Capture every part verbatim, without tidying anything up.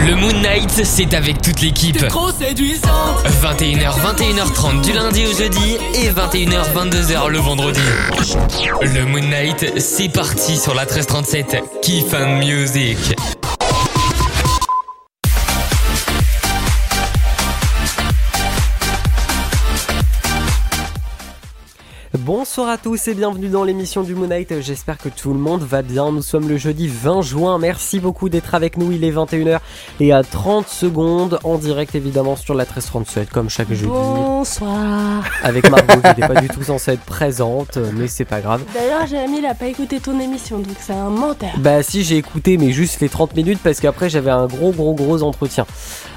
Le Moon Night, c'est avec toute l'équipe. T'es trop séduisante. vingt et une heures, vingt et une heures trente du lundi au jeudi et vingt et une heures, vingt-deux heures le vendredi. Le Moon Night, c'est parti sur la treize trente-sept. Kiff and Music. Bonsoir à tous et bienvenue dans l'émission du Moon Night. J'espère que tout le monde va bien. Nous sommes le jeudi vingt juin. Merci beaucoup d'être avec nous. Il est vingt et une heures et à trente secondes en direct évidemment sur la treize trente-sept comme chaque jeudi. Bonsoir. Avec Margot qui n'était pas du tout censée être présente, mais c'est pas grave. D'ailleurs, Jérémy il a pas écouté ton émission donc c'est un menteur. Bah si, j'ai écouté mais juste les trente minutes parce qu'après j'avais un gros gros gros entretien.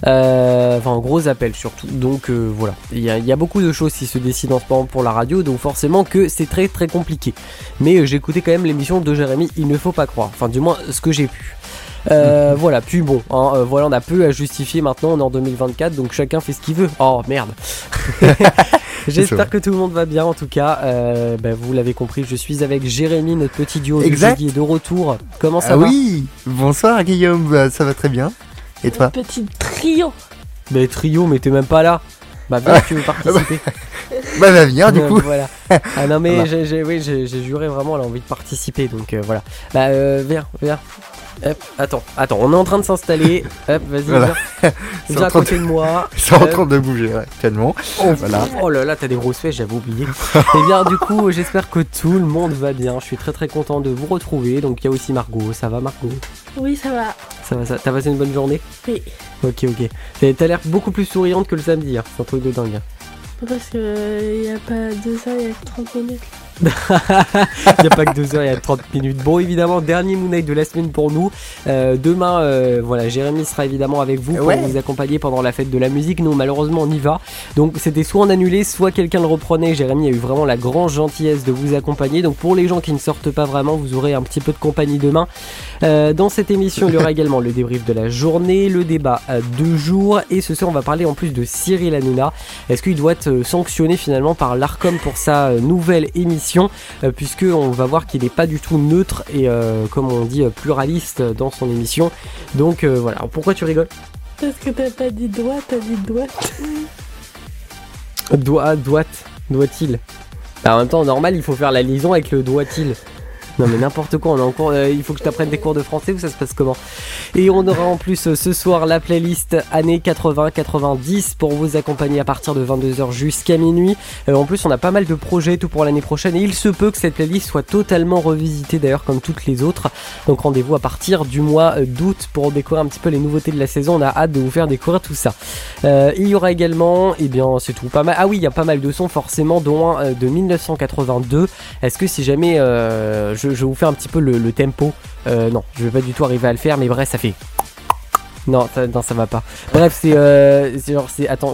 Euh, enfin un gros appel surtout. Donc euh, voilà. Il y, a, il y a beaucoup de choses qui se décident en ce moment pour la radio, donc forcément que c'est très très compliqué. Mais euh, j'ai écouté quand même l'émission de Jérémy, il ne faut pas croire. Enfin du moins ce que j'ai pu. Euh, voilà, puis bon, hein, euh, voilà, on a peu à justifier maintenant, on est en deux mille vingt-quatre, donc chacun fait ce qu'il veut. Oh merde. J'espère que tout le monde va bien en tout cas. Euh, bah, vous l'avez compris, je suis avec Jérémy, notre petit duo du jeudi est de retour. Comment ça ah va? Oui, bonsoir Guillaume, bah, ça va très bien. Et toi? Petit trio. Mais trio, mais t'es même pas là. Bah bien, tu veux participer. Bah va venir du coup. Voilà. Ah non mais Voilà. j'ai, j'ai, oui, j'ai, j'ai juré vraiment, elle a envie de participer, donc euh, voilà. Bah euh, viens, viens. Hop, attends, attends, on est en train de s'installer. Hop, vas-y, Voilà. viens. C'est Viens en à train côté de moi. C'est en Hop. train de bouger ouais, actuellement. Oh, Voilà. oh là là, t'as des grosses fesses, j'avais oublié. Et bien du coup, j'espère que tout le monde va bien. Je suis très très content de vous retrouver. Donc il y a aussi Margot. Ça va Margot? Oui, ça va. Ça va, ça. T'as passé une bonne journée? Oui. Ok, ok. T'as, t'as l'air beaucoup plus souriante que le samedi. Hein. C'est un truc de dingue. Hein. Parce que il y a pas deux heures, il y a que trente minutes. Il n'y a pas que deux heures, il y a trente minutes. Bon, évidemment, dernier Moon Night de la semaine pour nous. Euh, demain, euh, voilà, Jérémy sera évidemment avec vous pour Ouais. vous accompagner pendant la fête de la musique. Nous, malheureusement, on y va. Donc, c'était soit on annulait, soit quelqu'un le reprenait. Jérémy a eu vraiment la grande gentillesse de vous accompagner. Donc, pour les gens qui ne sortent pas vraiment, vous aurez un petit peu de compagnie demain. Euh, dans cette émission, il y aura également le débrief de la journée, le débat à deux jours. Et ce soir, on va parler en plus de Cyril Hanouna. Est-ce qu'il doit être sanctionné finalement par l'Arcom pour sa nouvelle émission? Euh, puisque on va voir qu'il n'est pas du tout neutre et euh, comme on dit pluraliste dans son émission. Donc euh, voilà. Alors, pourquoi tu rigoles? Parce que t'as pas dit doigt, t'as dit doigt. Doit, doit, doit-il? Bah, en même temps, normal, il faut faire la liaison avec le doit-il. Non mais n'importe quoi, on a encore, euh, il faut que je t'apprenne des cours de français ou ça se passe comment? Et on aura en plus euh, ce soir la playlist années quatre-vingts quatre-vingt-dix pour vous accompagner à partir de vingt-deux heures jusqu'à minuit. Euh, en plus on a pas mal de projets tout pour l'année prochaine et il se peut que cette playlist soit totalement revisitée d'ailleurs comme toutes les autres. Donc rendez-vous à partir du mois d'août pour découvrir un petit peu les nouveautés de la saison. On a hâte de vous faire découvrir tout ça. Euh, il y aura également, et eh bien c'est tout, pas mal. Ah oui, il y a pas mal de sons forcément, dont un euh, de dix-neuf cent quatre-vingt-deux. Est-ce que si jamais euh, je Je vais vous faire un petit peu le, le tempo. Euh, non, je vais pas du tout arriver à le faire, mais bref, ça fait. Non, ça, non, ça va pas. Bref, c'est, euh, c'est genre, c'est. Attends.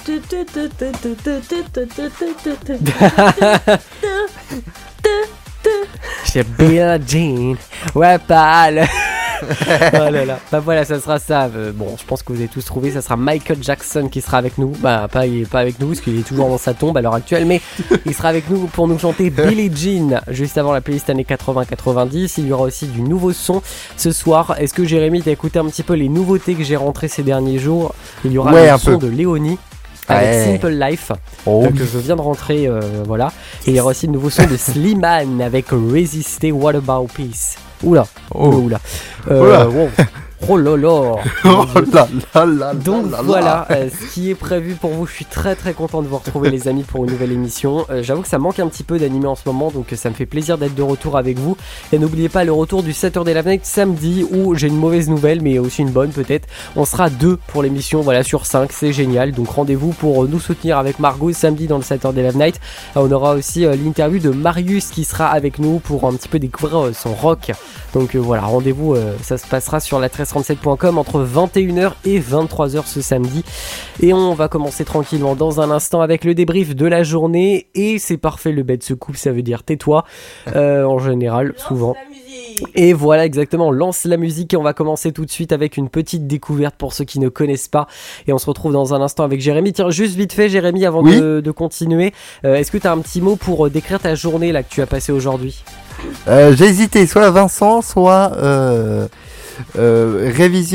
J'ai bien Jean. Ouais, pâle. Oh là là. Bah voilà, ça sera ça. Euh, bon, je pense que vous avez tous trouvé. Ça sera Michael Jackson qui sera avec nous. Bah, pas, il est pas avec nous parce qu'il est toujours dans sa tombe à l'heure actuelle, mais il sera avec nous pour nous chanter Billie Jean juste avant la playlist années quatre-vingts quatre-vingt-dix. Il y aura aussi du nouveau son ce soir. Est-ce que Jérémy t'a écouté un petit peu les nouveautés que j'ai rentrées ces derniers jours? Il y aura Ouais, le un son peu. de Léonie. Avec Ouais. Simple Life, Oh, euh, que je viens de rentrer, euh, voilà. Et il y aura aussi le nouveau son de Slimane avec Résister, What About Peace. Oula, Oh. oula, oula. Euh, Oula. wow. Oh là là. oh là là là Donc là là. voilà euh, ce qui est prévu pour vous. Je suis très très content de vous retrouver les amis pour une nouvelle émission. Euh, j'avoue que ça manque un petit peu d'animé en ce moment, donc ça me fait plaisir d'être de retour avec vous. Et n'oubliez pas le retour du Saturday Live Night samedi où j'ai une mauvaise nouvelle mais aussi une bonne peut-être. On sera deux pour l'émission, voilà, sur cinq, c'est génial. Donc rendez-vous pour nous soutenir avec Margot samedi dans le Saturday Live Night. Euh, on aura aussi euh, l'interview de Marius qui sera avec nous pour un petit peu découvrir euh, son rock. Donc euh, voilà, rendez-vous, euh, ça se passera sur la treize trente-sept point com entre vingt et une heures et vingt-trois heures ce samedi. Et on va commencer tranquillement dans un instant avec le débrief de la journée. Et c'est parfait, le bête se coupe, ça veut dire tais-toi, euh, en général, souvent. Et voilà, exactement, on lance la musique et on va commencer tout de suite avec une petite découverte pour ceux qui ne connaissent pas. Et on se retrouve dans un instant avec Jérémy. Tiens, juste vite fait Jérémy, avant oui de, de continuer, euh, est-ce que tu as un petit mot pour décrire ta journée là que tu as passée aujourd'hui? euh, J'ai hésité, soit Vincent, soit euh, euh, révision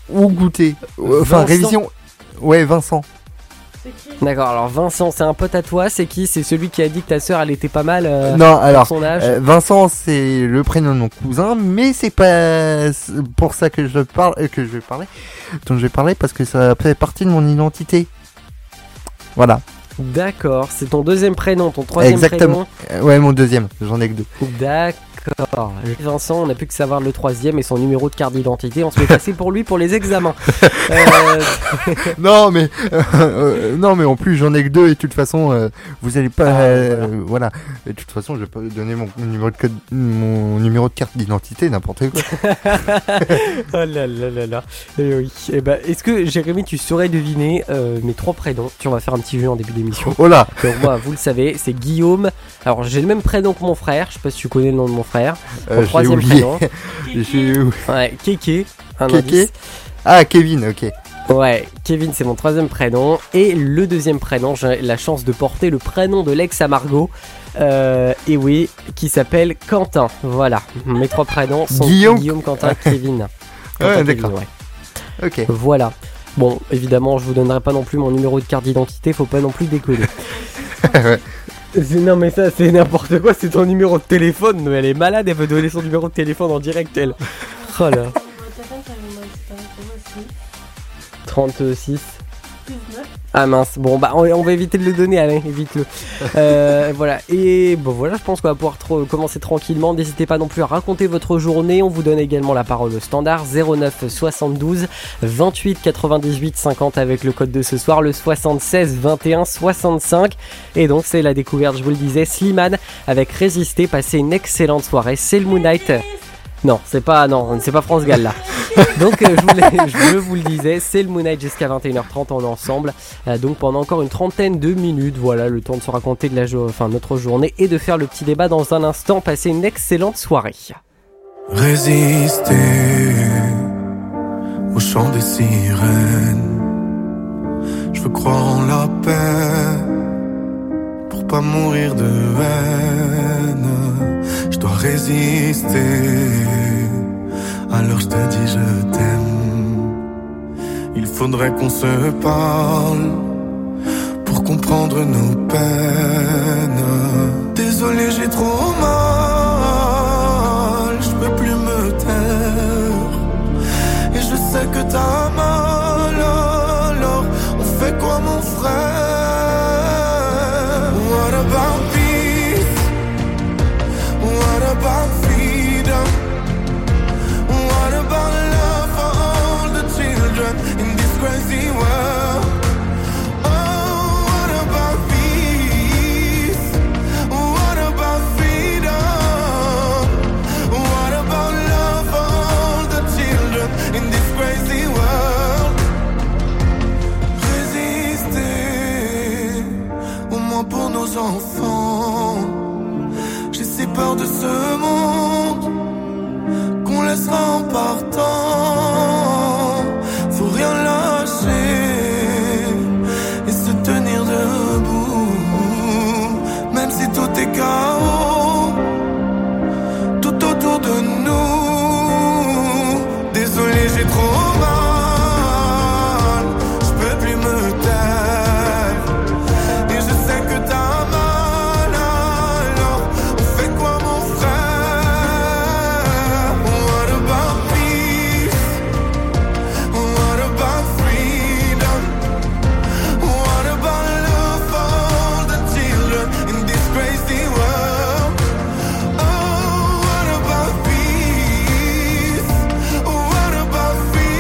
ou goûter. Euh, Enfin, Vincent. révision. Ouais, Vincent. C'est qui? D'accord, alors Vincent, c'est un pote à toi, c'est qui? C'est celui qui a dit que ta sœur, elle était pas mal euh, non, pour alors. son âge. euh, Vincent, c'est le prénom de mon cousin, mais c'est pas c'est pour ça que je parle, euh, que je vais parler, dont je vais parler parce que ça fait partie de mon identité. Voilà. D'accord, c'est ton deuxième prénom, ton troisième Exactement. Euh, ouais, mon deuxième. J'en ai que deux. prénom. D'accord. Vincent, on n'a plus que savoir le troisième et son numéro de carte d'identité. On se fait passer pour lui pour les examens. Euh, non, mais euh, euh, non, mais en plus j'en ai que deux et de toute façon, euh, vous allez pas. Ah, euh, voilà. Et de toute façon, je vais pas donner mon numéro de code, mon numéro de carte d'identité, n'importe quoi. oh là là là là. Eh oui. Eh ben, est-ce que Jérémy, tu saurais deviner euh, mes trois prénoms? Tu, on va faire un petit jeu en début d'émission. Oh là. Donc moi, vous le savez, c'est Guillaume. Alors j'ai le même prénom que mon frère. Je sais pas si tu connais le nom de mon frère. Euh, Mon j'ai troisième oublié. prénom. J'ai- Ouais, Kéké. Un Kéké. indice. Ah, Kevin, ok. Ouais, Kevin, c'est mon troisième prénom. Et le deuxième prénom, j'ai la chance de porter le prénom de l'ex à Margot. Euh, et oui, qui s'appelle Quentin. Voilà, mes trois prénoms sont Guillaume. Guillaume, Quentin, Kevin. Quentin, Ouais, Kevin, d'accord. ouais. Ok. Voilà. Bon, évidemment, je vous donnerai pas non plus mon numéro de carte d'identité, faut pas non plus déconner. Ouais. C'est- Non mais ça c'est n'importe quoi, c'est ton numéro de téléphone, mais elle est malade, elle veut donner son numéro de téléphone en direct elle. Oh là. Votre téléphone, ça me manque, c'est pas c'est moi aussi. trente-six. dix-neuf. Ah mince, bon bah on, on va éviter de le donner, allez, évite-le. Euh, voilà, et bon voilà, je pense qu'on va pouvoir tro- commencer tranquillement. N'hésitez pas non plus à raconter votre journée, on vous donne également la parole au standard zéro neuf soixante-douze vingt-huit quatre-vingt-dix-huit cinquante avec le code de ce soir, le soixante-seize vingt et un soixante-cinq. Et donc c'est la découverte, je vous le disais, Slimane avec Résister, passez une excellente soirée, c'est le Moon Knight. Non, c'est pas, non, c'est pas France Gall là. Donc euh, je, vous l'ai- je vous le disais, c'est le Moon Knight jusqu'à vingt et une heures trente, on est ensemble. Euh, donc pendant encore une trentaine de minutes, voilà, le temps de se raconter de la jo- enfin, notre journée et de faire le petit débat dans un instant. Passez une excellente soirée. Résister au chant des sirènes. Je veux croire en la paix pour pas mourir de haine. Je dois résister. Alors je te dis je t'aime. Il faudrait qu'on se parle pour comprendre nos peines. Désolé, j'ai trop mal. Je peux plus me taire. Et je sais que t'as mal. Alors on fait quoi mon frère? What about peace? What about freedom? What about love for all the children in this crazy world? Oh, what about peace? What about freedom? What about love for all the children in this crazy world? Résister, au moins pour nos enfants. J'ai si peur de ce monde qu'on laissera en partant. Faut rien lâcher et se tenir debout. Même si tout est chaos tout autour de nous. Désolé, j'ai trop mal. Je peux plus me taire. Et je sais que t'as mal. Alors on fait quoi mon frère? What about peace? What about freedom? What about love for all the children in this crazy world? Oh, what about peace? What about freedom?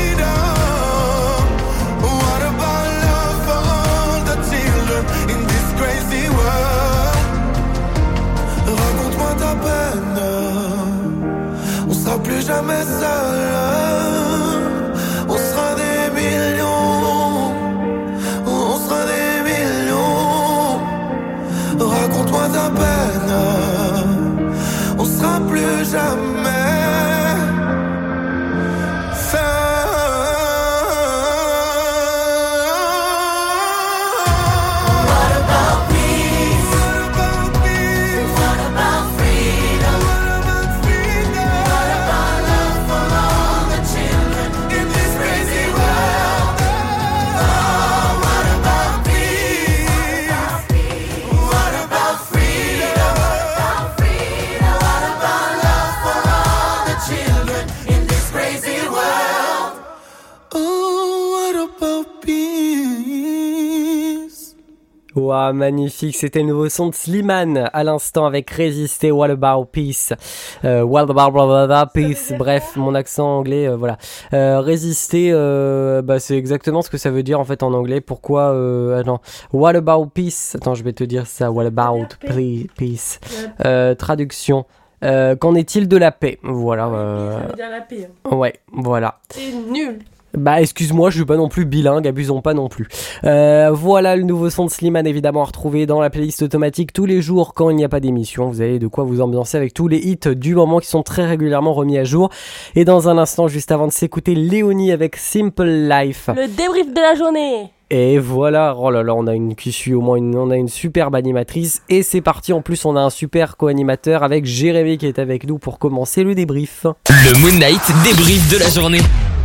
Ouah, magnifique, c'était le nouveau son de Slimane à l'instant avec Résister, What About Peace, euh, What About blah, blah, blah, Peace, bref, mon accent anglais, euh, voilà. Euh, résister, euh, bah, c'est exactement ce que ça veut dire en fait en anglais. Pourquoi, euh, attends, What About Peace, attends, je vais te dire ça, What About ple- Peace, euh, traduction. Euh, qu'en est-il de la paix? Voilà. Euh... Ça veut dire la paix. Hein. Ouais, voilà. C'est nul. Bah excuse-moi, je suis pas non plus bilingue, abusons pas non plus. Euh, voilà le nouveau son de Slimane évidemment à retrouver dans la playlist automatique tous les jours quand il n'y a pas d'émission. Vous avez de quoi vous ambiancer avec tous les hits du moment qui sont très régulièrement remis à jour. Et dans un instant, juste avant de s'écouter Léonie avec Simple Life. Le débrief de la journée. Et voilà, oh là là, on a une qui suit au moins une, on a une superbe animatrice et c'est parti. En plus, on a un super co-animateur avec Jérémy qui est avec nous pour commencer le débrief. Le Moon Knight débrief de la journée.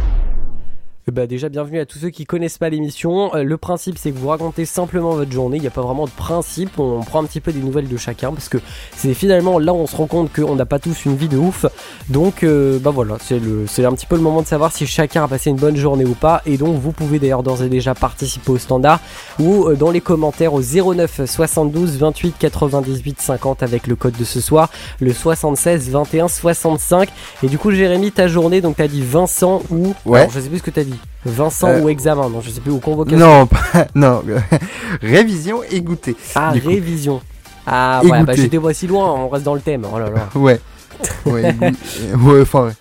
Bah déjà bienvenue à tous ceux qui connaissent pas l'émission. Euh, le principe c'est que vous racontez simplement votre journée. Il n'y a pas vraiment de principe. On prend un petit peu des nouvelles de chacun parce que c'est finalement là où on se rend compte qu'on n'a pas tous une vie de ouf. Donc euh, bah voilà, c'est le, c'est un petit peu le moment de savoir si chacun a passé une bonne journée ou pas. Et donc vous pouvez d'ailleurs d'ores et déjà participer au standard ou euh, dans les commentaires au zéro neuf soixante-douze vingt-huit quatre-vingt-dix-huit cinquante avec le code de ce soir, le soixante-seize vingt et un soixante-cinq. Et du coup Jérémy, ta journée, donc t'as dit Vincent ou... Ouais. Alors, je sais plus ce que t'as dit. Vincent euh, ou examen, non je sais plus, ou convocation. Non, pas, non, révision et goûter. Ah, révision. Coup. Ah ouais, bah j'étais pas si loin, on reste dans le thème. Oh là là. Ouais. Ouais, ouais, enfin,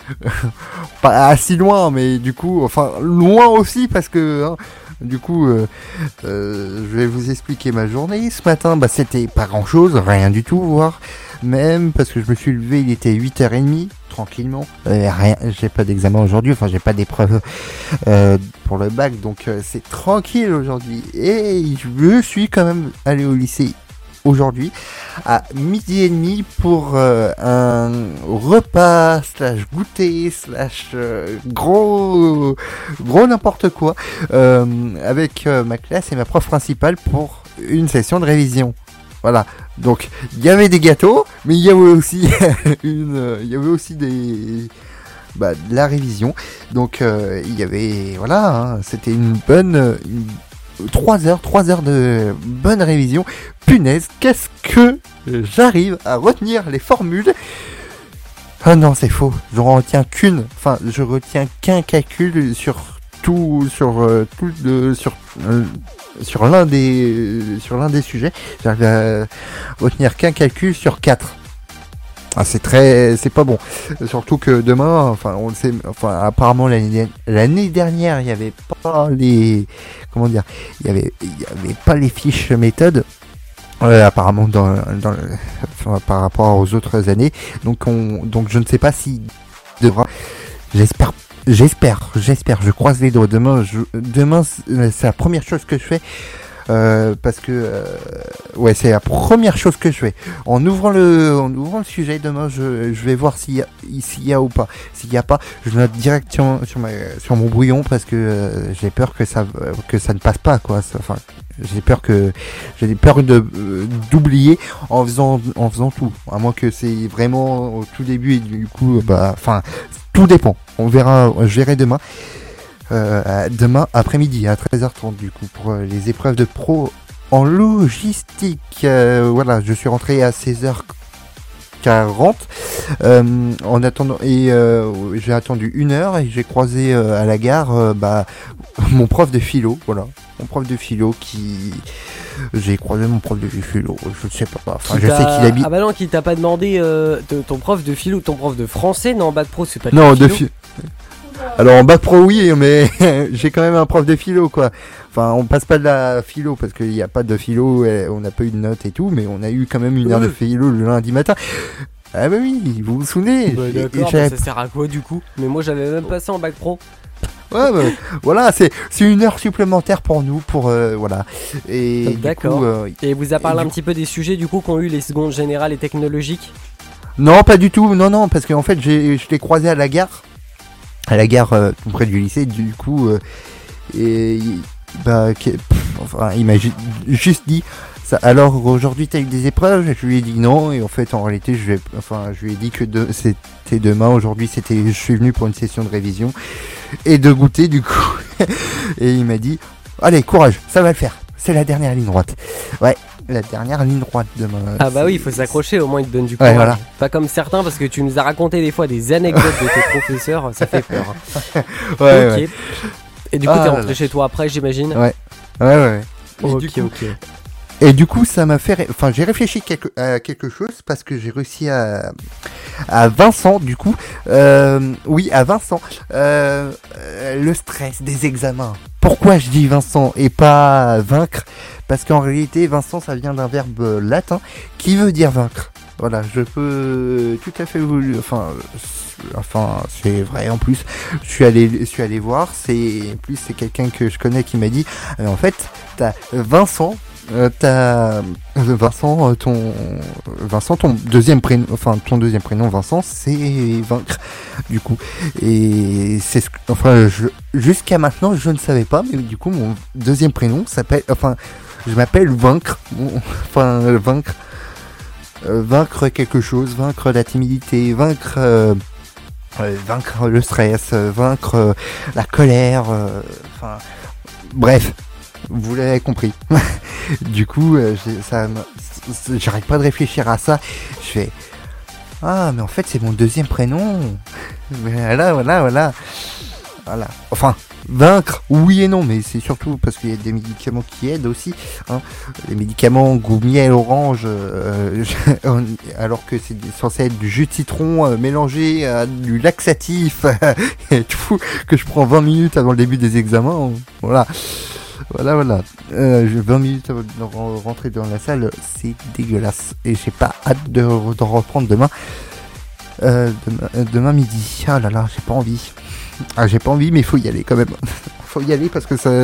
pas si loin, mais du coup, enfin, loin aussi parce que, hein, du coup, euh, euh, je vais vous expliquer ma journée. Ce matin, bah, c'était pas grand chose, rien du tout, voire même, parce que je me suis levé, il était huit heures trente, tranquillement. Euh, rien, j'ai pas d'examen aujourd'hui, enfin, j'ai pas d'épreuve euh, pour le bac, donc euh, c'est tranquille aujourd'hui. Et je me suis quand même allé au lycée aujourd'hui à midi et demi pour euh, un repas slash goûter slash euh, gros gros n'importe quoi euh, avec euh, ma classe et ma prof principale pour une session de révision. Voilà, donc il y avait des gâteaux, mais il y avait aussi une, il y avait aussi des bah, de la révision. Donc euh, il y avait voilà, hein, c'était une bonne une, trois heures, trois heures de bonne révision. Punaise, qu'est-ce que j'arrive à retenir les formules. Ah non, c'est faux. Je retiens qu'une. Enfin, je retiens qu'un calcul sur tout, sur euh, tout le, sur euh, sur l'un des, sur l'un des sujets. J'arrive à retenir qu'un calcul sur quatre. Ah, c'est très, c'est pas bon. Surtout que demain, enfin, on le sait, enfin, apparemment l'année, l'année dernière, il y avait pas les, comment dire, il y avait, il y avait pas les fiches méthodes. Euh, apparemment dans, dans le, enfin, par rapport aux autres années. Donc on, donc je ne sais pas si devra. J'espère, j'espère, j'espère. Je croise les doigts. Demain, je, demain, c'est la première chose que je fais. Euh, parce que euh, ouais, c'est la première chose que je fais. En ouvrant le, en ouvrant le sujet demain, je, je vais voir s'il y a, s'il y a ou pas. S'il y a pas, je note direct sur, sur, ma, sur mon brouillon parce que euh, j'ai peur que ça, que ça ne passe pas quoi. Enfin, j'ai peur que, j'ai peur de euh, d'oublier en faisant, en faisant tout. À moins que c'est vraiment au tout début et du coup, bah, enfin, tout dépend. On verra, je verrai demain. Euh, demain après-midi à treize heures trente du coup pour euh, les épreuves de pro en logistique. Euh, voilà, je suis rentré à seize heures quarante euh, en attendant et euh, j'ai attendu une heure et j'ai croisé euh, à la gare euh, bah, mon prof de philo, voilà, mon prof de philo qui j'ai croisé mon prof de philo, je ne sais pas, enfin qui je sais qu'il habite. Ah bah non, qui t'a pas demandé euh, de, ton prof de philo, ton prof de français, non, bac pro c'est pas de non philo. de philo. Alors en bac pro oui, mais j'ai quand même un prof de philo quoi. Enfin on passe pas de la philo parce qu'il n'y a pas de philo, on n'a pas eu de notes et tout, mais on a eu quand même une heure de philo le lundi matin. Ah bah oui, vous vous souvenez. Bah d'accord, bah ça sert à quoi du coup? Mais moi j'avais même passé en bac pro. Ouais bah, voilà, c'est c'est une heure supplémentaire pour nous, pour euh, voilà. Et d'accord. Du coup, euh, et vous a parlé un du... petit peu des sujets du coup qu'ont eu les secondes générales et technologiques? Non pas du tout, non non, parce qu'en fait j'ai je l'ai croisé à la gare. à la gare euh, tout près du lycée, du coup euh, et bah pff, enfin il m'a ju- juste dit ça, alors aujourd'hui t'as eu des épreuves, je lui ai dit non, et en fait en réalité je vais enfin je lui ai dit que de, c'était demain, aujourd'hui c'était je suis venu pour une session de révision et de goûter du coup et il m'a dit allez courage, ça va le faire, c'est la dernière ligne droite. Ouais, la dernière ligne droite demain. Ah bah c'est... oui, il faut s'accrocher, au moins il te donne du Ouais, courage. voilà. Pas comme certains, parce que tu nous as raconté des fois des anecdotes de tes professeurs, ça fait peur. Ouais, ok. ouais. Et du coup, Ah t'es là rentré là. chez toi après, j'imagine. Ouais, ouais, ouais. Et, Ok, du coup, ok. et du coup, ça m'a fait. ré- Enfin, j'ai réfléchi quelque... à quelque chose parce que j'ai réussi à. À Vincent, du coup. Euh... Oui, à Vincent. Euh... euh, Le stress des examens. Pourquoi je dis Vincent et pas vaincre? Parce qu'en réalité, Vincent, ça vient d'un verbe latin qui veut dire vaincre. Voilà, je peux tout à fait vous. Enfin, c'est- enfin, c'est vrai en plus. Je suis allé, je suis allé voir. C'est en plus c'est quelqu'un que je connais qui m'a dit. euh, en fait, t'as Vincent. Euh, t'as euh, Vincent, euh, ton Vincent, ton deuxième prénom, enfin ton deuxième prénom Vincent, c'est vaincre, du coup. Et c'est ce que, enfin, je, jusqu'à maintenant, je ne savais pas, mais du coup, mon deuxième prénom s'appelle, enfin, je m'appelle vaincre, Mon- enfin euh, vaincre, Euh, vaincre quelque chose, vaincre la timidité, vaincre, euh, euh, vaincre le stress, euh, vaincre euh, la colère, euh, enfin, bref. Vous l'avez compris. Du coup, euh, j'ai- ça, m'a- c- j'arrête pas de réfléchir à ça. Je fais ah, mais en fait, c'est mon deuxième prénom. Mais Voilà, voilà, voilà, voilà. Enfin, vaincre, oui et non, mais c'est surtout parce qu'il y a des médicaments qui aident aussi. Hein. Les médicaments goût miel orange, euh, alors que c'est censé être du jus de citron euh, mélangé à du laxatif et tout, que je prends vingt minutes avant le début des examens. Voilà. Voilà, voilà. Euh, je- vingt minutes avant de re- rentrer dans la salle, c'est dégueulasse. Et j'ai pas hâte de, re- d'en reprendre demain. Euh, demain, euh, demain midi. Ah là là, j'ai pas envie. Ah, j'ai pas envie, mais il faut y aller quand même. Faut y aller parce que ça.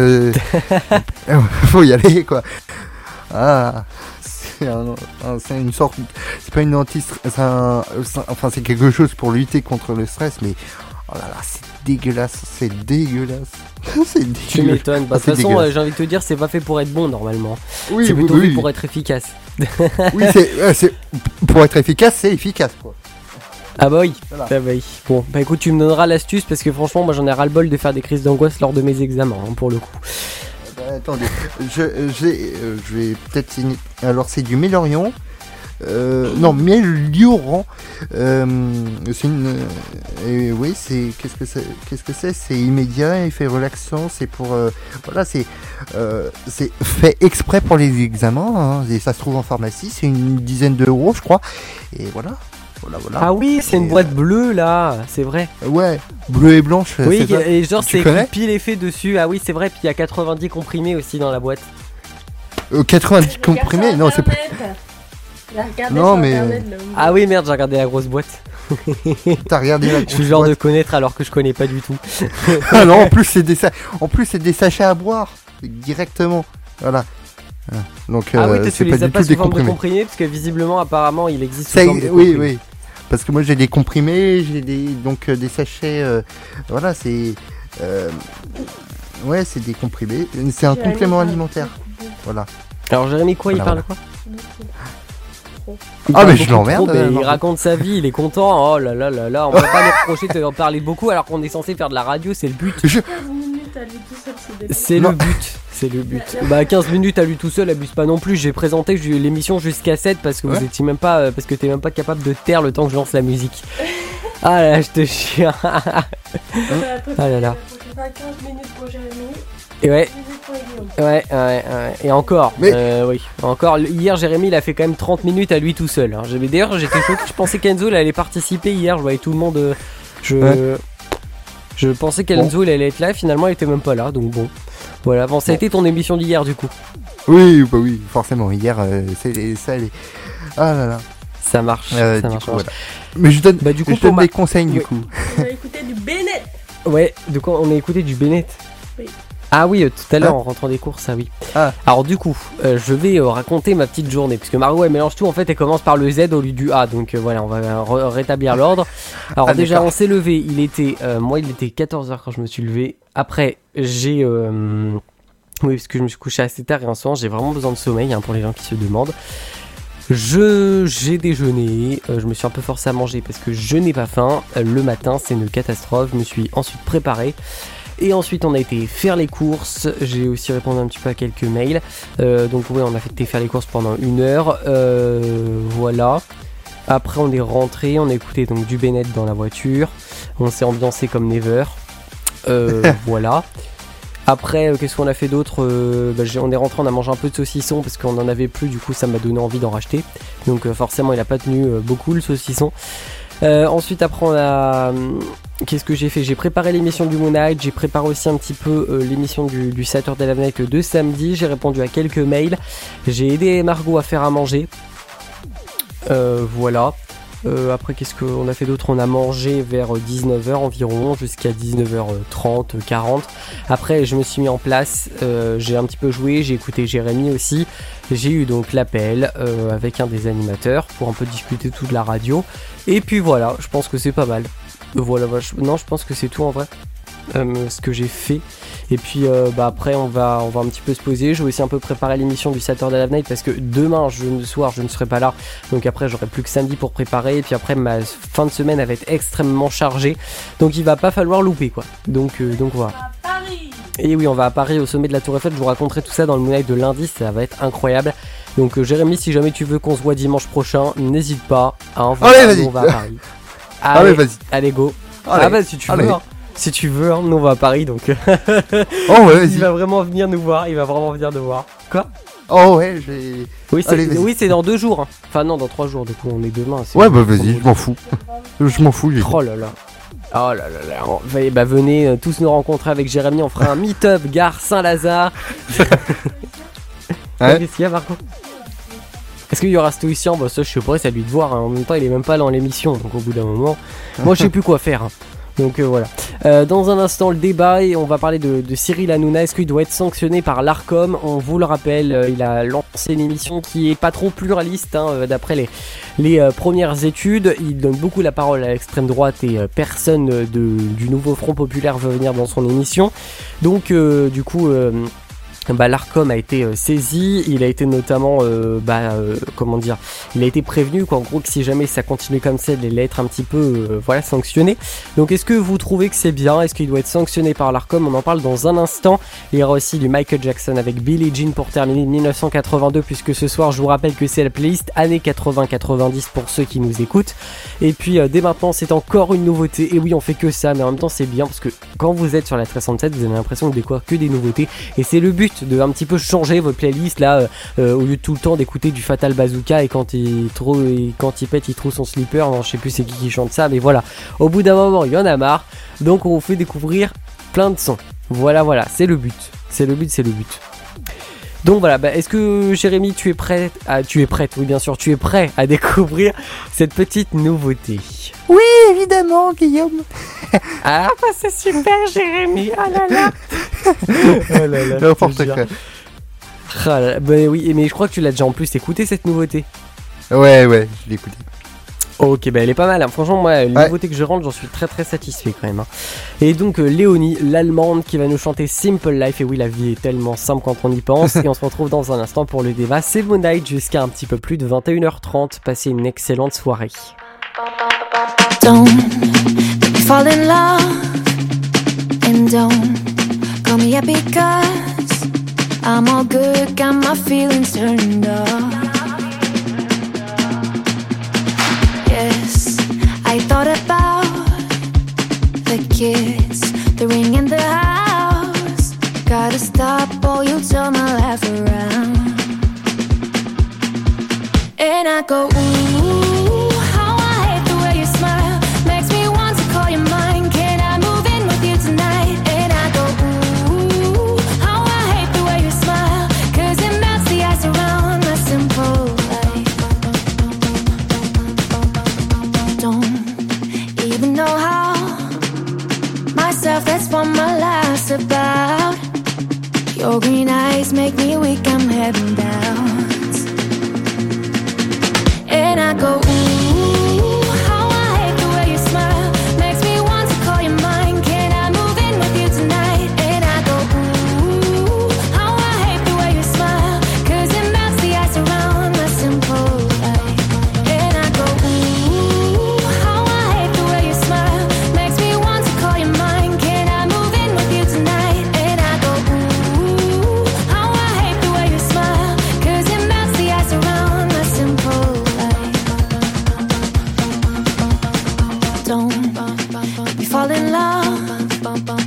Faut y aller, quoi. Ah. C'est, un- un- c'est une sorte. C'est pas une anti c'est un- c'est un- Enfin, c'est quelque chose pour lutter contre le stress, mais. Oh là là, c'est dégueulasse. C'est dégueulasse. C'est Tu dégueulasse. m'étonnes. Bah, de Ah, c'est toute façon, dégueulasse. euh, j'ai envie de te dire, c'est pas fait pour être bon normalement. Oui, c'est oui, plutôt oui. fait pour être efficace. Oui, c'est, euh, c'est pour être efficace, c'est efficace, quoi. Ah bah oui. Voilà. Ah bah oui. Bon, bah écoute, tu me donneras l'astuce parce que franchement, moi j'en ai ras le bol de faire des crises d'angoisse lors de mes examens, hein, pour le coup. Bah, attendez, je, j'ai, euh, je vais peut-être signer. Alors c'est du Mélorion. Euh, non, Mélioran. Euh, c'est une. euh, et oui, c'est. Qu'est-ce que c'est Qu'est-ce que c'est C'est immédiat, effet relaxant. C'est pour. euh, voilà, c'est. euh, c'est fait exprès pour les examens. Hein, et ça se trouve en pharmacie. C'est une dizaine d'euros, je crois. Et voilà. Voilà, voilà. Ah oui, c'est une Et, boîte bleue là, c'est vrai. Ouais, bleu et blanche. Oui, c'est ça. et genre Tu c'est connais écrit pile effet dessus. Ah oui, c'est vrai, puis il y a quatre-vingt-dix comprimés aussi dans la boîte. Euh, quatre-vingt-dix comprimés. Non, c'est pas. Non, mais- Ah oui, merde, j'ai regardé la grosse boîte. T'as regardé la Je suis le genre de connaître alors que je connais pas du tout. Ah non, en plus c'est des sa- en plus c'est des sachets à boire directement. Voilà. Voilà. Donc Ah oui, euh, toi, c'est tu pas les as du pas tout sous des forme de comprimés. comprimés parce que visiblement, apparemment, il existe sous Ça, forme de oui, comprimés. oui. Parce que moi j'ai des comprimés, j'ai des donc euh, des sachets. euh, voilà, c'est euh, ouais, c'est des comprimés. C'est un complément alimentaire. Voilà. Alors Jérémy, quoi, il Voilà, parle quoi Il Ah, parle mais je beaucoup l'emmerde, trop, mais euh, il Margot. raconte sa vie, il est content. Oh là là là là, on peut pas lui reprocher de en parler beaucoup alors qu'on est censé faire de la radio, c'est le but. Je... quinze minutes à lui tout seul, c'est débile. C'est Non. le but, c'est le but. Bah quinze minutes à lui tout seul, abuse pas non plus. J'ai présenté ju- l'émission jusqu'à sept parce que vous Ouais. étiez même pas, euh, parce que t'es même pas capable de taire le temps que je lance la musique. Ah là là, je te jure. Ah là là. quinze minutes pour Jérémy, Et ouais, dix minutes pour Guillaume. ouais, ouais, ouais. Et encore, Mais- euh, oui, encore. Hier, Jérémy, il a fait quand même trente minutes à lui tout seul. Hein. J'avais- D'ailleurs, j'étais choqué. Je pensais qu'Enzo il allait participer hier. Je voyais tout le monde. euh, Je, Ouais. je pensais qu'Enzo il allait être là. Finalement, il était même pas là. Donc bon, voilà. Bon, ça a été ton émission d'hier du coup. Oui, bah oui, forcément. Hier, euh, c'est les- ça les. Ah là là. Ça marche. Euh, ça du marche. coup, voilà. Mais je donne, Bah du coup, je pour donne ma- des conseils du Oui. coup. On va écouter du Bennett. Ouais, de quoi on a écouté du Bennett. Oui. Ah oui, euh, tout à l'heure Ah. en rentrant des courses, ah oui. Ah. Alors du coup, euh, je vais euh, raconter ma petite journée, puisque Margot elle mélange tout, en fait elle commence par le Z au lieu du A, donc euh, voilà, on va euh, re- rétablir l'ordre. Alors Ah, déjà d'accord. on s'est levé, il était, euh, moi il était quatorze heures quand je me suis levé. Après j'ai, euh, oui parce que je me suis couché assez tard et en ce moment j'ai vraiment besoin de sommeil, hein, pour les gens qui se demandent. Je j'ai déjeuné, euh, je me suis un peu forcé à manger parce que je n'ai pas faim. Euh, le matin c'est une catastrophe, je me suis ensuite préparé. Et ensuite on a été faire les courses, j'ai aussi répondu un petit peu à quelques mails. Euh, donc oui, on a été faire les courses pendant une heure, euh, voilà. Après on est rentré, on a écouté donc du Bennett dans la voiture, on s'est ambiancé comme never, euh, voilà. Après, euh, qu'est-ce qu'on a fait d'autre euh, bah, On est rentré, on a mangé un peu de saucisson parce qu'on en avait plus, du coup ça m'a donné envie d'en racheter. Donc euh, forcément il a pas tenu euh, beaucoup le saucisson. Euh, ensuite après on a... Hum, qu'est-ce que j'ai fait ? J'ai préparé l'émission du Moon Knight, j'ai préparé aussi un petit peu euh, l'émission du, du Saturday Live Night de samedi, j'ai répondu à quelques mails, j'ai aidé Margot à faire à manger. Euh, voilà. Euh, après qu'est-ce qu'on a fait d'autre ? On a mangé vers dix-neuf heures environ jusqu'à dix-neuf heures trente, quarante. Après je me suis mis en place, euh, j'ai un petit peu joué, j'ai écouté Jérémy aussi. J'ai eu donc l'appel euh, avec un des animateurs pour un peu discuter tout de la radio. Et puis voilà, je pense que c'est pas mal. Euh, voilà, voilà je, non je pense que c'est tout en vrai. Euh, ce que j'ai fait. Et puis euh, bah après on va on va un petit peu se poser. Je vais aussi un peu préparer l'émission du Saturday Live Night parce que demain je, soir je ne serai pas là, donc après j'aurai plus que samedi pour préparer. Et puis après ma fin de semaine elle va être extrêmement chargée, donc il va pas falloir louper quoi. Donc euh, donc voilà. Et oui, on va à Paris au sommet de la Tour Eiffel. Je vous raconterai tout ça dans le Moon Night de lundi, ça va être incroyable. Donc euh, Jérémy, si jamais tu veux qu'on se voit dimanche prochain, n'hésite pas. Hein, voilà, allez, vas-y. On va à Paris. Allez, allez vas-y. Allez go. Allez, ah bah si tu allez. veux. Hein. Si tu veux, hein, nous on va à Paris donc. Oh ouais, vas-y. Il va vraiment venir nous voir, il va vraiment venir nous voir. Quoi ? Oh ouais, j'ai. Oui, c'est, Allez, oui, c'est dans deux jours. Hein. Enfin non, dans trois jours. Du coup, on est demain. C'est ouais, bah vas-y, je m'en fous. Je m'en fous. J'ai oh là là. Oh là là là. On va, bah venez euh, tous nous rencontrer avec Jérémy. On fera un meet-up gare Saint-Lazare. Ouais. Qu'est-ce qu'il y a, Marco ? Est-ce qu'il y aura Stoïcien ? Bah ça, je sais pas. C'est à lui de voir. Hein. En même temps, il est même pas dans l'émission. Donc au bout d'un moment, moi, je sais plus quoi faire. Hein. Donc euh, voilà. Euh, dans un instant, le débat et on va parler de, de Cyril Hanouna. Est-ce qu'il doit être sanctionné par l'Arcom ? On vous le rappelle, euh, il a lancé une émission qui est pas trop pluraliste hein, euh, d'après les, les euh, premières études. Il donne beaucoup la parole à l'extrême droite et euh, personne de, du nouveau Front Populaire veut venir dans son émission. Donc euh, du coup... Euh, Bah, l'Arcom a été euh, saisi, il a été notamment, euh, bah, euh, comment dire, il a été prévenu qu'en gros que si jamais ça continue comme ça, il allait être un petit peu, euh, voilà, sanctionné. Donc est-ce que vous trouvez que c'est bien ? Est-ce qu'il doit être sanctionné par l'Arcom ? On en parle dans un instant. Il y aura aussi du Michael Jackson avec Billie Jean pour terminer de dix-neuf cent quatre-vingt-deux, puisque ce soir je vous rappelle que c'est la playlist années quatre-vingts quatre-vingt-dix pour ceux qui nous écoutent. Et puis euh, dès maintenant c'est encore une nouveauté, et oui on fait que ça, mais en même temps c'est bien parce que quand vous êtes sur la treize cent sept, vous avez l'impression de découvrir que des nouveautés, et c'est le but de un petit peu changer votre playlist là euh, euh, au lieu de tout le temps d'écouter du Fatal Bazooka et quand il trop et quand il pète il trouve son slipper. Non, je sais plus c'est qui qui chante ça, mais voilà, au bout d'un moment il y en a marre, donc on vous fait découvrir plein de sons. Voilà voilà, c'est le but, c'est le but, c'est le but. Donc voilà, bah, est-ce que Jérémy tu es prête à... tu es prête, oui bien sûr, tu es prêt à découvrir cette petite nouveauté? Oui, évidemment, Guillaume. Ah bah c'est super Jérémy, oh là là. Oh là là, n'importe quoi. Ah là là, bah oui, mais je crois que tu l'as déjà en plus écouté cette nouveauté. Ouais, ouais, je l'ai écouté. Ok, bah elle est pas mal, hein. Franchement moi, les ouais. nouveautés que je rentre, j'en suis très très satisfait quand même hein. Et donc euh, Léonie, l'allemande qui va nous chanter Simple Life. Et oui, la vie est tellement simple quand on y pense. Et on se retrouve dans un instant pour le débat. C'est Moon Night jusqu'à un petit peu plus de vingt et une heures trente. Passez une excellente soirée. Don't make me fall in love, and don't call me up because I'm all good, got my feelings turned off. Yes, I thought about the kiss, the ring in the house. Gotta stop or you turn my life around. And I go, ooh, how I hate the way you smile. Makes me want to call you mine. Can I move in with you tonight? And I go, ooh, how I hate the way you smile. Cause it melts the ice around my simple life. Don't even know how. Myself, that's what my life's about. Your green eyes make me weak, I'm heading down. And I go, ooh, how I hate the way you smile. Makes me want to call you mine. Can I move in with you tonight? And I go, ooh, how I hate the way you smile. Cause it melts the ice around my simple life. And I go, ooh, how I hate the way you smile. Makes me want to call you mine. Can I move in with you tonight?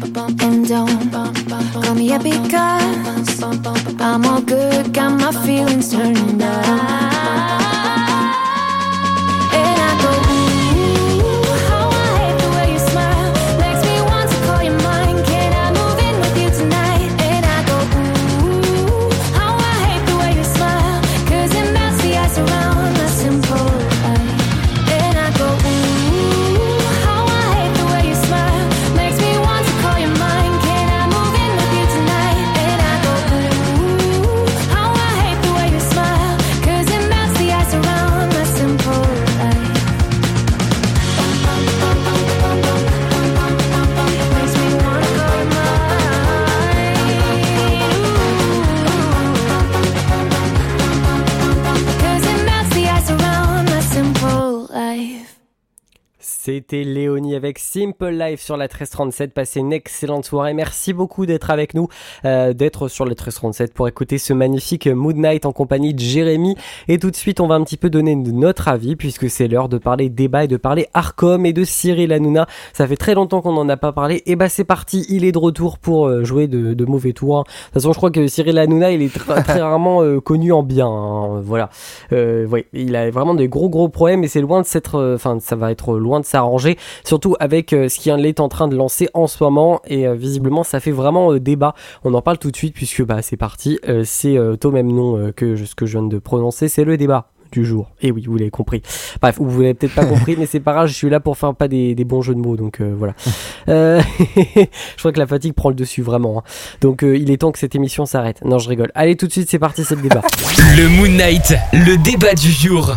And don't call me up because I'm all good, got my feelings turned up. And I go, ooh, how I hate the way you smile. Makes me want to call you mine. Can I move in with you tonight? And I go, ooh, how I hate the way you smile. Cause it melts the ice around my simple life. And I go, ooh, how I hate the way you smile. Makes me want to call you mine. Can I move in with you tonight? And I go, ooh, how I hate the way you smile. Cause it melts the ice around my simple life. Makes me wanna call you mine. Cause it melts the ice around my simple life. C'était Léonie avec Simple Life sur la treize trente-sept. Passez une excellente soirée. Merci beaucoup d'être avec nous, euh, d'être sur la treize trente-sept pour écouter ce magnifique Mood Night en compagnie de Jérémy. Et tout de suite, on va un petit peu donner notre avis puisque c'est l'heure de parler débat et de parler Arcom et de Cyril Hanouna. Ça fait très longtemps qu'on n'en a pas parlé. Et bah c'est parti, il est de retour pour jouer de, de mauvais tours. Hein. De toute façon, je crois que Cyril Hanouna, il est très, très rarement euh, connu en bien. Hein. Voilà. Euh, ouais, il a vraiment des gros gros problèmes et c'est loin de s'être, enfin, euh, ça va être loin de s'arranger. Surtout avec euh, ce qu'il est en train de lancer en ce moment et euh, visiblement ça fait vraiment euh, débat. On en parle tout de suite puisque bah c'est parti. Euh, c'est euh, au même nom euh, que ce que je viens de prononcer, c'est le débat du jour. Et oui, vous l'avez compris. Bref, vous l'avez peut-être pas compris, mais c'est pas grave, je suis là pour faire pas des, des bons jeux de mots, donc euh, voilà. Euh, je crois que la fatigue prend le dessus, vraiment. Hein. Donc euh, il est temps que cette émission s'arrête. Non, je rigole. Allez, tout de suite, c'est parti, c'est le débat. Le Moon Night, le débat du jour.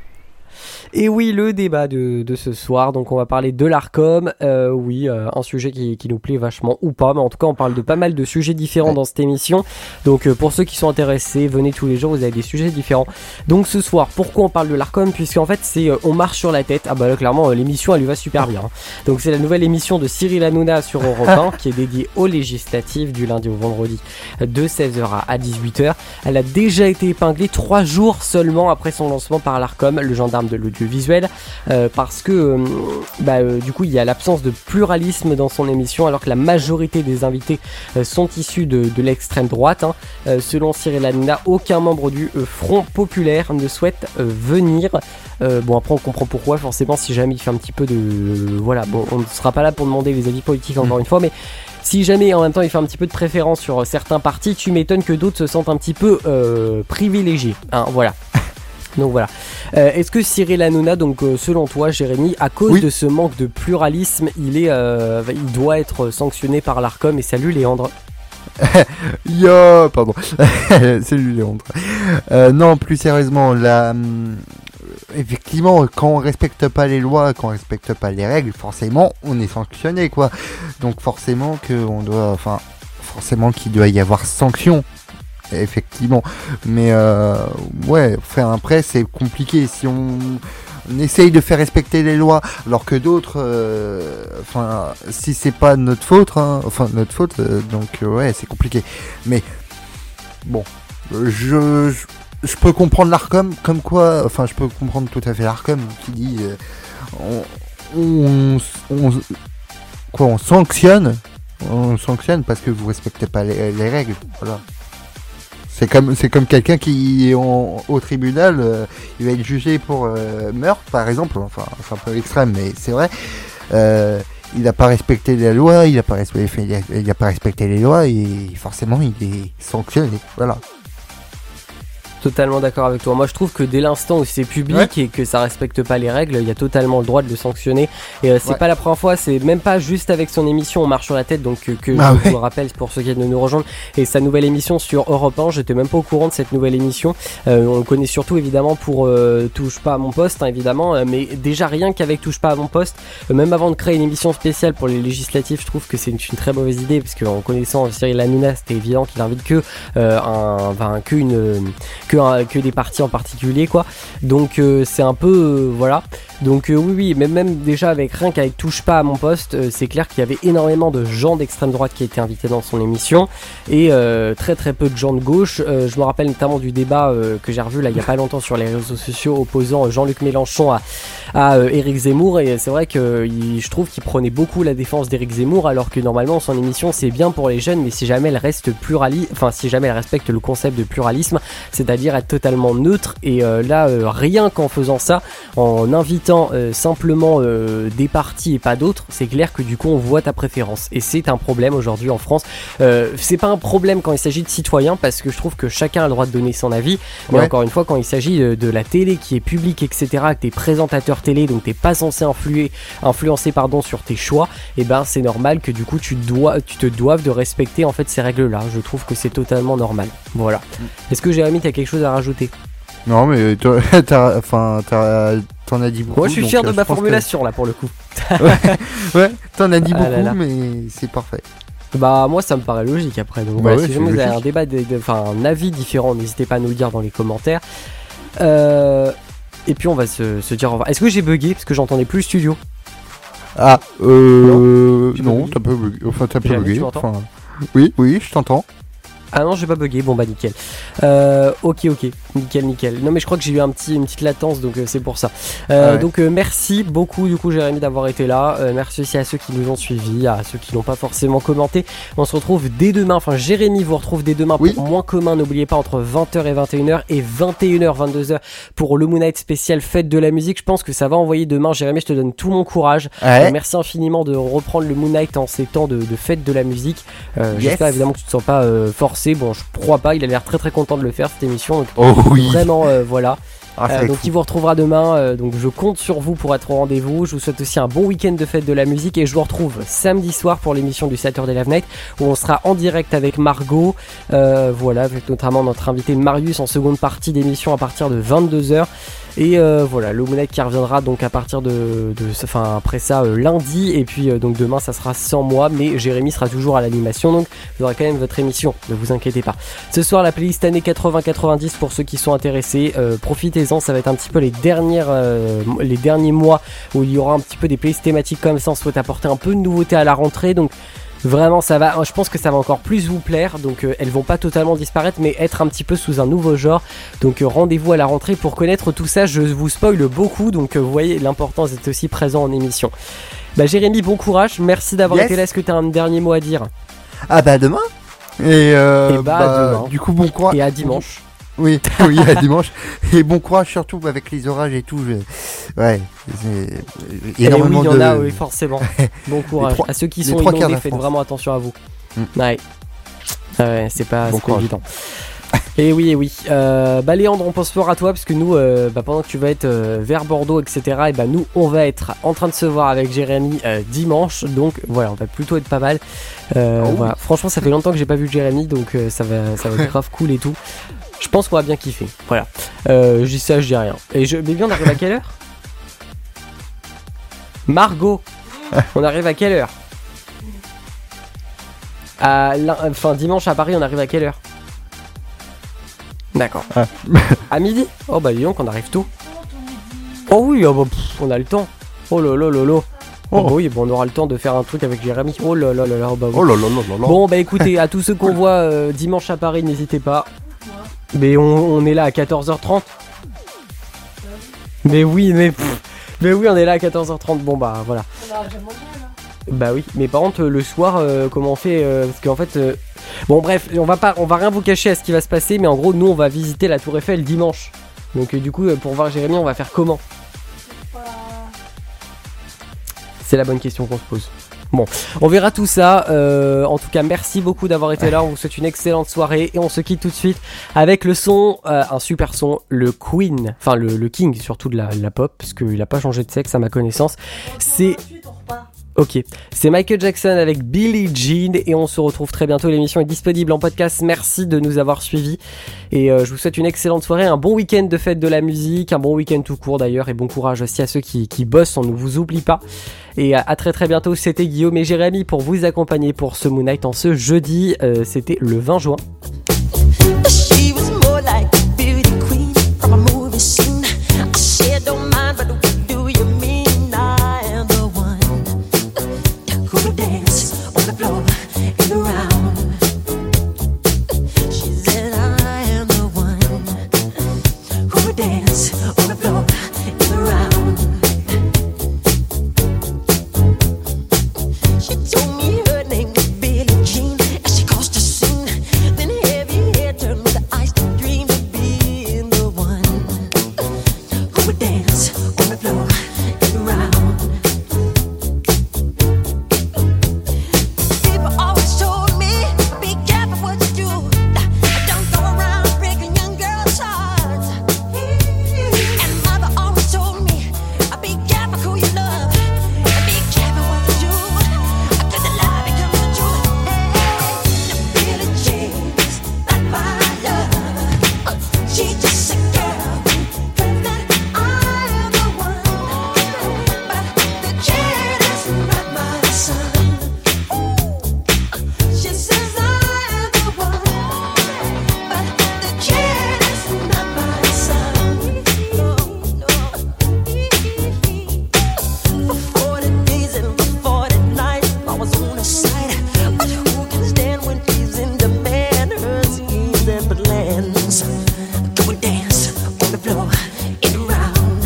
Et oui, le débat de, de ce soir, donc on va parler de l'Arcom, euh, oui, euh, un sujet qui, qui nous plaît vachement ou pas, mais en tout cas on parle de pas mal de sujets différents dans cette émission, donc euh, pour ceux qui sont intéressés, venez tous les jours, vous avez des sujets différents. Donc ce soir, pourquoi on parle de l'Arcom? Puisqu'en fait c'est euh, on marche sur la tête, ah bah là clairement euh, l'émission elle lui va super bien, hein. Donc c'est la nouvelle émission de Cyril Hanouna sur Europe un, qui est dédiée aux législatives du lundi au vendredi de seize heures à dix-huit heures. Elle a déjà été épinglée trois jours seulement après son lancement par l'Arcom, le gendarme de l'audio visuel euh, parce que euh, bah, euh, du coup il y a l'absence de pluralisme dans son émission alors que la majorité des invités euh, sont issus de, de l'extrême droite, hein. euh, selon Cyril Hanouna, aucun membre du euh, Front Populaire ne souhaite euh, venir. Euh, bon après on comprend pourquoi, forcément si jamais il fait un petit peu de euh, voilà, bon on ne sera pas là pour demander les avis politiques encore mmh. une fois, mais si jamais en même temps il fait un petit peu de préférence sur certains partis, tu m'étonnes que d'autres se sentent un petit peu euh, privilégiés, hein, voilà. Donc voilà. Euh, est-ce que Cyril Hanouna, donc euh, selon toi, Jérémy, à cause oui. de ce manque de pluralisme, il est, euh, il doit être sanctionné par l'Arcom? Et salut Léandre. Yo, pardon. Salut Léandre. Euh, non, plus sérieusement, la, hum, effectivement, quand on respecte pas les lois, quand on respecte pas les règles, forcément, on est sanctionné, quoi. Donc forcément que on doit, enfin, forcément qu'il doit y avoir sanction. Effectivement, mais euh, ouais, faire un prêt c'est compliqué si on, on essaye de faire respecter les lois, alors que d'autres, euh, enfin, si c'est pas notre faute, hein, enfin notre faute, euh, donc euh, ouais, c'est compliqué. Mais bon, je, je je peux comprendre l'Arcom, comme quoi, enfin, je peux comprendre tout à fait l'Arcom qui dit, euh, on, on, on, quoi, on sanctionne, on sanctionne parce que vous respectez pas les, les règles, voilà. C'est comme, c'est comme quelqu'un qui est en, au tribunal, euh, il va être jugé pour euh, meurtre, par exemple. Enfin, c'est un peu extrême, mais c'est vrai. Euh, il n'a pas respecté la loi, il n'a pas respecté, il a, il a pas respecté les lois et forcément il est sanctionné. Voilà. Totalement d'accord avec toi. Moi je trouve que dès l'instant où c'est public ouais. et que ça respecte pas les règles, il y a totalement le droit de le sanctionner. Et euh, c'est ouais. pas la première fois, c'est même pas juste avec son émission On marche sur la tête, donc euh, que ah je ouais. vous le rappelle pour ceux qui viennent de nous rejoindre. Et sa nouvelle émission sur Europe un, j'étais même pas au courant de cette nouvelle émission. Euh, on le connaît surtout évidemment pour euh, Touche pas à mon poste, hein, évidemment. Euh, mais déjà rien qu'avec Touche pas à mon poste, euh, même avant de créer une émission spéciale pour les législatives, je trouve que c'est une, une très mauvaise idée parce qu'en connaissant Cyril Hanouna, c'était évident qu'il invite que euh, un, enfin que une que, un- que des partis en particulier quoi. Donc euh, c'est un peu euh, voilà. Donc euh, oui oui, mais même déjà avec rien qu'avec touche pas à mon poste, euh, c'est clair qu'il y avait énormément de gens d'extrême droite qui étaient invités dans son émission et euh, très très peu de gens de gauche. Euh, je me rappelle notamment du débat euh, que j'ai revu là il y a pas longtemps sur les réseaux sociaux opposant Jean-Luc Mélenchon à, à euh, Éric Zemmour, et c'est vrai que il, je trouve qu'il prenait beaucoup la défense d'Éric Zemmour alors que normalement son émission c'est bien pour les jeunes, mais si jamais elle reste pluraliste, enfin si jamais elle respecte le concept de pluralisme, c'est-à-dire être totalement neutre, et euh, là euh, rien qu'en faisant ça, en invitant Euh, simplement euh, des partis et pas d'autres, c'est clair que du coup on voit ta préférence, et c'est un problème aujourd'hui en France. Euh, c'est pas un problème quand il s'agit de citoyens, parce que je trouve que chacun a le droit de donner son avis, mais Ouais. encore une fois quand il s'agit de, de la télé qui est publique, etc., que t'es présentateur télé, donc t'es pas censé influer, influencer pardon sur tes choix, et ben c'est normal que du coup tu dois, tu te doives de respecter en fait ces règles là. Je trouve que c'est totalement normal. Voilà. Est-ce que Jérémy t'as quelque chose à rajouter? Non, mais toi, t'as, enfin, t'as, t'en as dit beaucoup. Moi je suis donc, fier euh, de je ma pense que- formulation là pour le coup. Ouais, t'en as dit Ah beaucoup, là là. mais c'est parfait. Bah moi ça me paraît logique après, donc Bah voilà, ouais, si c'est jamais vous avez un logique. débat, de- de- enfin un avis différent, n'hésitez pas à nous le dire dans les commentaires. Euh, et puis on va se, se dire au revoir. Est-ce que j'ai bugué parce que j'entendais plus le studio? Ah, euh, Tu non, m'as dit t'as pas bugué. Enfin, t'as pas Jérémy, bugué. tu m'entends Enfin, oui, oui, je t'entends. Ah non, j'ai pas bugué, bon bah nickel. Euh, ok, ok, nickel, nickel. Non mais je crois que j'ai eu un petit, une petite latence, donc euh, c'est pour ça. Euh, Ah ouais. Donc euh, merci beaucoup du coup Jérémy d'avoir été là. Euh, merci aussi à ceux qui nous ont suivis, à ceux qui n'ont pas forcément commenté. On se retrouve dès demain, enfin Jérémy vous retrouve dès demain Oui. pour Moins Commun. N'oubliez pas entre vingt heures et vingt et une heures et vingt et une heures vingt-deux heures pour le Moon Night spécial Fête de la musique. Je pense que ça va envoyer demain. Jérémy, je te donne tout mon courage. Ouais. Euh, merci infiniment de reprendre le Moon Night en ces temps de, de fête de la musique. Euh, Yes. J'espère évidemment que tu te sens pas euh, forcé. Bon, je crois pas. Il a l'air très très content de le faire cette émission. Donc Oh oui. vraiment, euh, voilà. Ah, ça Euh, va être donc fou. il vous retrouvera demain. euh, donc je compte sur vous pour être au rendez-vous. Je vous souhaite aussi un bon week-end de fête de la musique et je vous retrouve samedi soir pour l'émission du Saturday Live Night où on sera en direct avec Margot. Euh, voilà, avec notamment notre invité Marius en seconde partie d'émission à partir de vingt-deux heures. Et euh, voilà, le Moon Night qui reviendra donc à partir de, de enfin après ça euh, lundi, et puis euh, donc demain ça sera sans moi, mais Jérémy sera toujours à l'animation, donc vous aurez quand même votre émission, ne vous inquiétez pas. Ce soir la playlist années quatre-vingts quatre-vingt-dix pour ceux qui sont intéressés, euh, profitez-en, ça va être un petit peu les dernières, euh, les derniers mois où il y aura un petit peu des playlists thématiques comme ça. On souhaite apporter un peu de nouveauté à la rentrée, donc vraiment ça va, je pense que ça va encore plus vous plaire, donc euh, elles vont pas totalement disparaître mais être un petit peu sous un nouveau genre, donc euh, rendez-vous à la rentrée pour connaître tout ça. Je vous spoil beaucoup, donc euh, vous voyez l'importance d'être aussi présent en émission. Bah Jérémy, bon courage, merci d'avoir Yes. été là. Est-ce que tu as un dernier mot à dire? Ah bah demain. Et, euh, Et bah, à demain. du coup bon courage. Et à dimanche. Oui, oui, à dimanche. Et bon courage surtout avec les orages et tout. Je... Ouais, c'est Et énormément oui, il y en de. a, oui, forcément. Bon courage. trois- à ceux qui les sont trois quarts de inondés, la faites France. vraiment attention à vous. Mm. Ouais. Ah ouais, c'est pas, Bon c'est pas courage. évident. Et oui, et oui. Euh, bah Léandre, on pense fort à toi parce que nous, euh, bah, pendant que tu vas être euh, vers Bordeaux, et cetera, et bah nous, on va être en train de se voir avec Jérémy euh, dimanche. Donc voilà, on va plutôt être pas mal. Euh, Oh. Voilà. Franchement, ça fait longtemps que j'ai pas vu Jérémy, donc euh, ça va, ça va être grave cool et tout. Je pense qu'on va bien kiffer. Voilà. Euh, je dis ça, je dis rien. Et je, mais bien, on arrive à quelle heure? Margot, on arrive à quelle heure? À l'un- Enfin, dimanche à Paris, on arrive à quelle heure? D'accord. Ah. À midi? Oh bah dis donc, on arrive tôt. Oh oui, oh bah, pff, on a le temps. Oh là là là là. Oh, Oh. bah oui, bon, on aura le temps de faire un truc avec Jérémy. Oh là là là là, bah oui. Oh là là là là là. Bon bah écoutez, à tous ceux qu'on voit euh, dimanche à Paris, n'hésitez pas. Mais on, on est là à quatorze heures trente. Mais oui, mais pff, mais oui, on est là à quatorze heures trente. Bon bah voilà. Bah oui, mais par contre le soir, euh, comment on fait euh, parce qu'en fait, euh, bon bref, on va pas, on va rien vous cacher à ce qui va se passer, mais en gros nous on va visiter la Tour Eiffel dimanche. Donc euh, du coup euh, pour voir Jérémy, on va faire comment? C'est la bonne question qu'on se pose. Bon, on verra tout ça. Euh, en tout cas, merci beaucoup d'avoir été là. On vous souhaite une excellente soirée et on se quitte tout de suite avec le son, euh, un super son, le Queen, enfin le, le King surtout de la, la pop, parce qu'il a pas changé de sexe à ma connaissance. C'est ok, c'est Michael Jackson avec Billie Jean et on se retrouve très bientôt. L'émission est disponible en podcast. Merci de nous avoir suivis et euh, je vous souhaite une excellente soirée, un bon week-end de fête de la musique, un bon week-end tout court d'ailleurs, et bon courage aussi à ceux qui, qui bossent. On ne vous oublie pas. Et à, à très très bientôt. C'était Guillaume et Jérémy pour vous accompagner pour ce Moon Night en ce jeudi. Euh, c'était le vingt juin. She was more like beauty scene. I said don't mind, but what do you mean? I am the one who would dance on the floor and around. She said I am the one who would dance on the floor and around. She told me her name was Billie Jean as she crossed the scene. Then heavy hair turned with the eyes to dream of being the one who would dance on the floor and around. People always told me, be careful what you do. Don't go around breaking young girls' hearts. And mother always told me, be careful who you love. And be careful what you do. Cause the love becomes the truth. Billie Jean's not my love. She's just a girl who claims that I am the one. But the kid is not my son. She says I am the one. But the kid is not my son. No, no. For forty days and for forty nights, I was on her side. But who can stand when she's in demand? Her schemes and plans. Go and dance on the floor and around.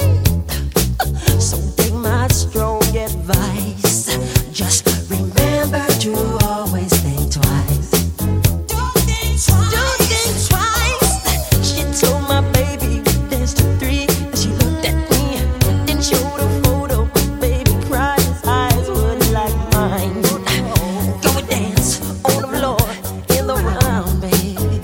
So take my strong advice. Just remember to always think twice. Don't think twice. Don't think twice. She told my baby we danced to three. And she looked at me, then showed a photo. Baby cried, his eyes were like mine. Go and dance on the floor in the round, baby.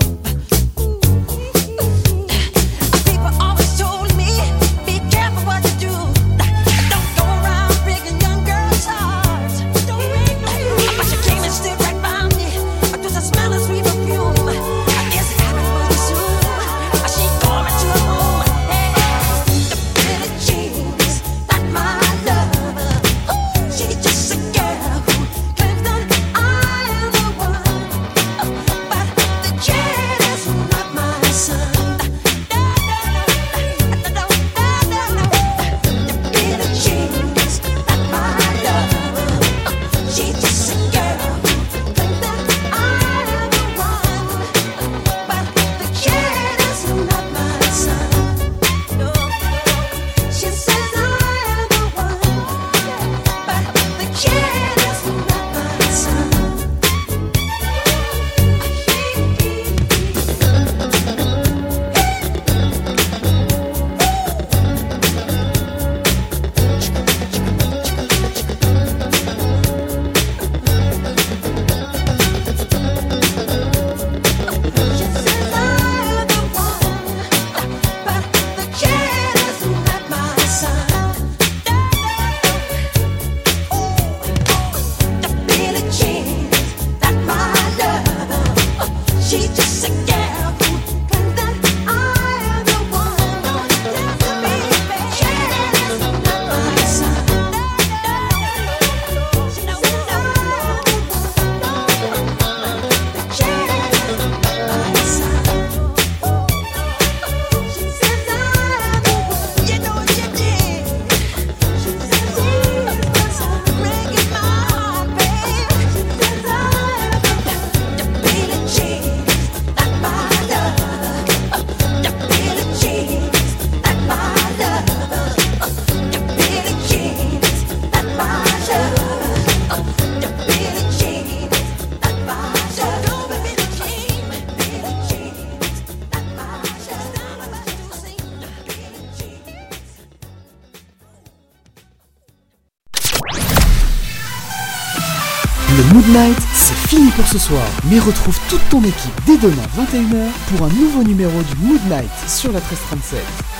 People always told me, be careful what you do. Don't go around breaking young girls' hearts. Don't break them. But she came and stood right by me. I just a smell of sweet perfume. I guess it happened pretty soon. She called me to her room. The Billie Jean's not my love. She's just a girl who claims that I am the one. But the kid is not my son. Billie Jean's not my love. She's just a girl who claims that I am the one. But the kid is not my son. No, she says I am the one. But the kid is not my son. She says I am the one. But the kid is not my son. The Billie Jean's not my love. She's just a girl who claims that I am the one. The kid is not my son. She says I am the one. The kid is not my son. She says I am the one. You know what you did. She says it's breaking my heart, babe. She says I am the one. The Billie Jean's not my love. The Billie Jean's not my love. The Billie Jean's not my love. The Billie Jean's not my love. Billie Jean, Billie Jean's not my love. Billie Jean. Le Mood Night, c'est fini pour ce soir. Mais retrouve toute ton équipe dès demain vingt et une heures pour un nouveau numéro du Mood Night sur la treize trente-sept.